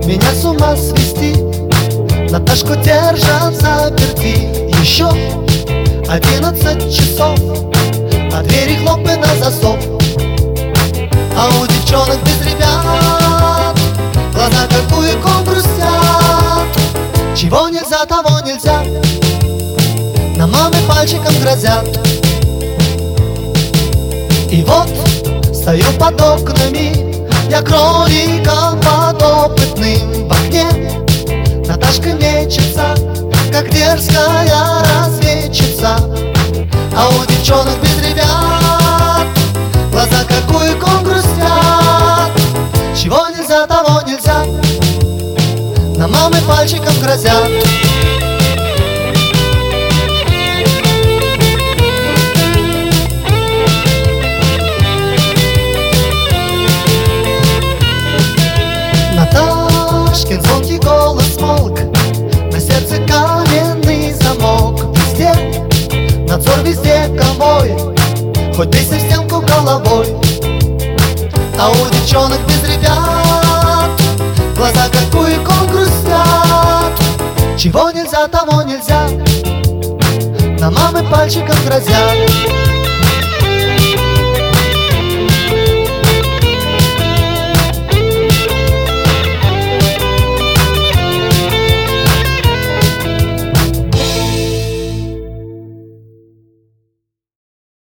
меня с ума свести. Наташку держат заперти. Еще 11 часов, а двери хлопы на засов. А у девчонок без ребят глаза как буйком грустят. Чего нельзя, того нельзя, на мамы пальчиком грозят. И вот стою под окнами, я кроликом подопытным. В окне Наташка мечется, как дерзкая разведчица. А у девчонок без ребят глаза как буйком грустят. Чего нельзя, того нельзя, на мамы пальчиком грозят. Наташкин звонкий голос смолк, на сердце каменный замок. Везде надзор, везде конвой, хоть бейся в стенку головой. А у девчонок без ребят глаза как буйком грустят. Чего нельзя, того нельзя, на мамы пальчиком грозят.